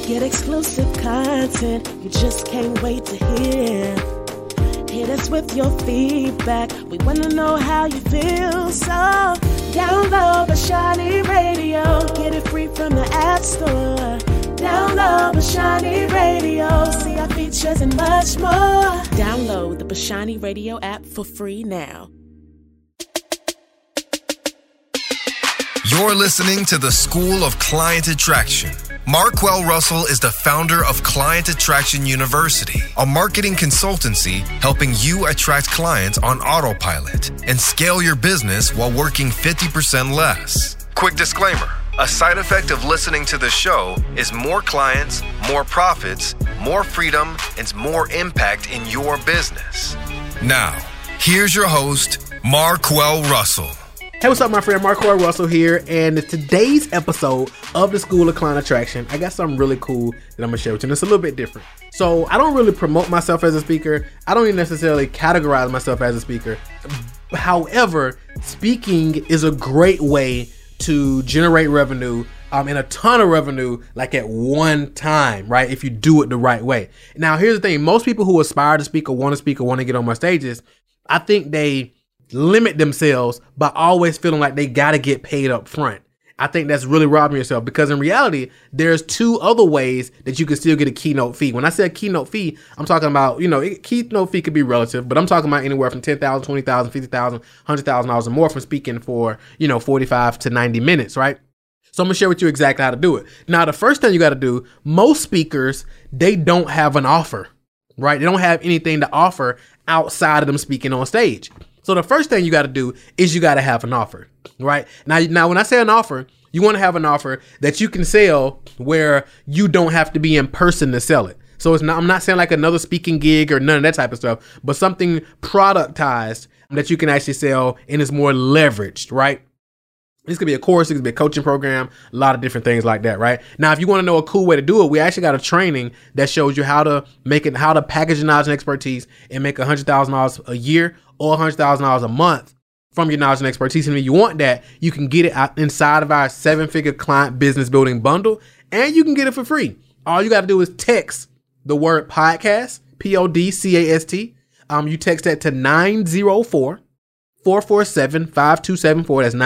Get exclusive content you just can't wait to hear. Hit us with your feedback. We want to know how you feel. So download Bashani Radio. Get it free from the App Store. Download Bashani Radio. See our features and much more. Download the Bashani Radio app for free now. You're listening to the School of Client Attraction. Marquel Russell is the founder of Client Attraction University, a marketing consultancy helping you attract clients on autopilot and scale your business while working 50% less. Quick disclaimer, a side effect of listening to the show is more clients, more profits, more freedom, and more impact in your business. Now, here's your host, Marquel Russell. Hey, what's up, my friend? Marquel Russell here, and in today's episode of the School of Client Attraction, I got something really cool that I'm going to share with you, and it's a little bit different. So, I don't really promote myself as a speaker. I don't even necessarily categorize myself as a speaker. However, speaking is a great way to generate revenue, and a ton of revenue, like at one time, right? If you do it the right way. Now, here's the thing. Most people who aspire to speak or want to get on my stages, I think they limit themselves by always feeling like they got to get paid up front. I think that's really robbing yourself, because in reality, there's two other ways that you can still get a keynote fee. When I say a keynote fee, I'm talking about, keynote fee could be relative, but I'm talking about anywhere from $10,000, $20,000, $50,000, $100,000 or more from speaking for, 45 to 90 minutes, right? So I'm going to share with you exactly how to do it. Now, the first thing you got to do, most speakers, they don't have an offer, right? They don't have anything to offer outside of them speaking on stage. So the first thing you got to do is you got to have an offer, right? Now, when I say an offer, you want to have an offer that you can sell where you don't have to be in person to sell it. So I'm not saying like another speaking gig or none of that type of stuff, but something productized that you can actually sell and is more leveraged, right? This could be a course, it could be a coaching program, a lot of different things like that, right? Now, if you want to know a cool way to do it, we actually got a training that shows you how to package your knowledge and expertise and make $100,000 a year or $100,000 a month from your knowledge and expertise. And if you want that, you can get it out inside of our 7-figure client business building bundle, and you can get it for free. All you got to do is text the word podcast, PODCAST. You text that to 904-447-5274. That's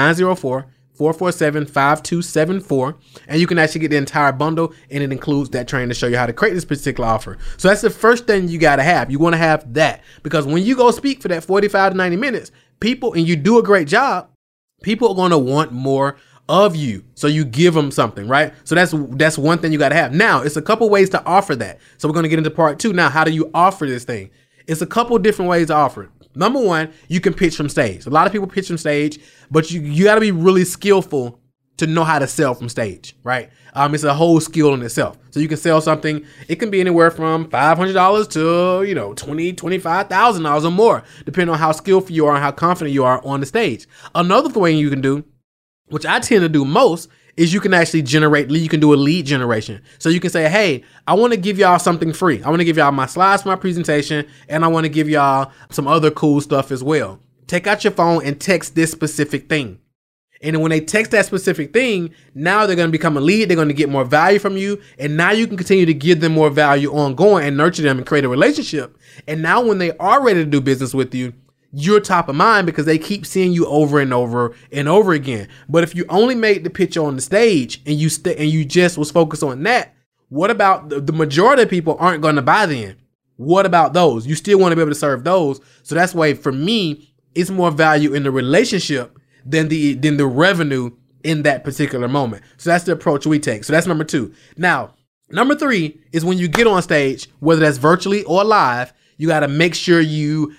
904-447-5274. And you can actually get the entire bundle, and it includes that training to show you how to create this particular offer. So that's the first thing you got to have. You want to have that, because when you go speak for that 45 to 90 minutes, people, and you do a great job, people are going to want more of you. So you give them something, right? So that's one thing you got to have. Now, it's a couple ways to offer that. So we're going to get into part 2. Now, how do you offer this thing? It's a couple different ways to offer it. Number one, you can pitch from stage. A lot of people pitch from stage, but you got to be really skillful to know how to sell from stage, right? It's a whole skill in itself. So you can sell something. It can be anywhere from $500 to, $20,000, $25,000 or more, depending on how skillful you are and how confident you are on the stage. Another thing you can do, which I tend to do most, is you can actually you can do a lead generation. So you can say, hey, I want to give y'all something free. I want to give y'all my slides for my presentation, and I want to give y'all some other cool stuff as well. Take out your phone and text this specific thing. And then when they text that specific thing, now they're going to become a lead. They're going to get more value from you. And now you can continue to give them more value ongoing and nurture them and create a relationship. And now when they are ready to do business with you, you're top of mind because they keep seeing you over and over and over again. But if you only made the pitch on the stage and you just was focused on that, what about the majority of people aren't going to buy then? What about those? You still want to be able to serve those. So that's why for me, it's more value in the relationship than the revenue in that particular moment. So that's the approach we take. So that's number 2. Now, number 3 is when you get on stage, whether that's virtually or live, you got to make sure you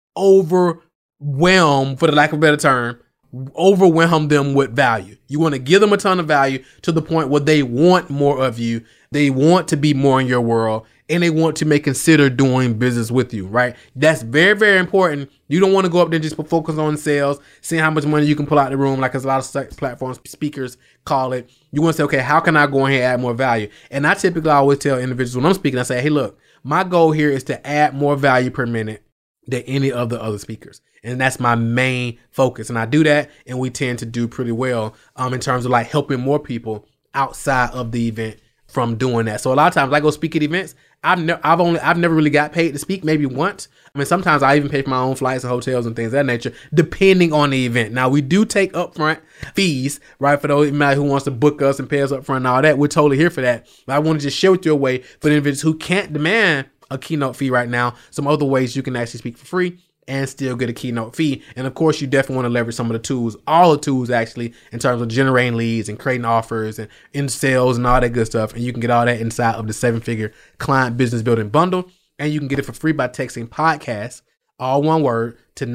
overwhelm, for the lack of a better term, overwhelm them with value. You want to give them a ton of value to the point where they want more of you. They want to be more in your world, and they want to consider doing business with you, right? That's very, very important. You don't want to go up there and just focus on sales, seeing how much money you can pull out the room, like a lot of platforms, speakers call it. You want to say, okay, how can I go ahead and add more value? And I typically always tell individuals when I'm speaking, I say, hey, look, my goal here is to add more value per minute than any of the other speakers. And that's my main focus. And I do that, and we tend to do pretty well in terms of like helping more people outside of the event from doing that. So a lot of times I go speak at events. I've never really got paid to speak, maybe once. I mean, sometimes I even pay for my own flights and hotels and things of that nature, depending on the event. Now, we do take upfront fees, right? For those who wants to book us and pay us upfront and all that, we're totally here for that. But I want to just share with you a way for the individuals who can't demand a keynote fee right now, some other ways you can actually speak for free and still get a keynote fee. And of course, you definitely want to leverage some of the tools, all the tools actually, in terms of generating leads and creating offers and in sales and all that good stuff. And you can get all that inside of the 7-figure client business building bundle. And you can get it for free by texting podcast, all one word, to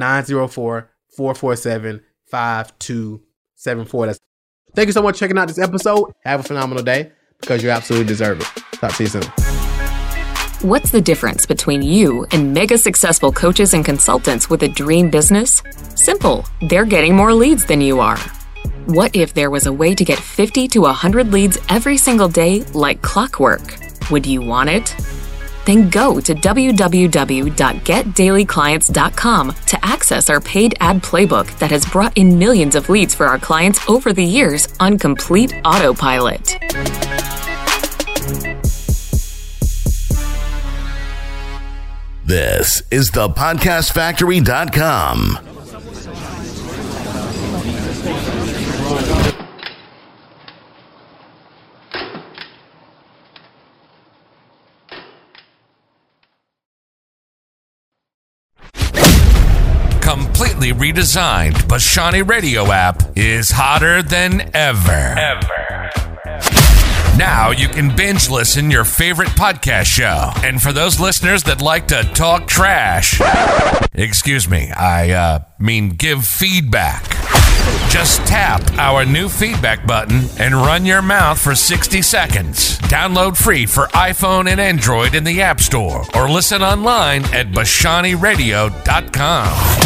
904-447-5274. Thank you so much for checking out this episode. Have a phenomenal day, because you absolutely deserve it. Talk to you soon. What's the difference between you and mega successful coaches and consultants with a dream business? Simple. They're getting more leads than you are. What if there was a way to get 50 to 100 leads every single day like clockwork? Would you want it? Then go to www.getdailyclients.com to access our paid ad playbook that has brought in millions of leads for our clients over the years on complete autopilot. This is thepodcastfactory.com. Completely redesigned Bashani Radio app is hotter than ever. Now you can binge listen your favorite podcast show. And for those listeners that like to talk trash, excuse me, I mean give feedback. Just tap our new feedback button and run your mouth for 60 seconds. Download free for iPhone and Android in the App Store, or listen online at BashaniRadio.com.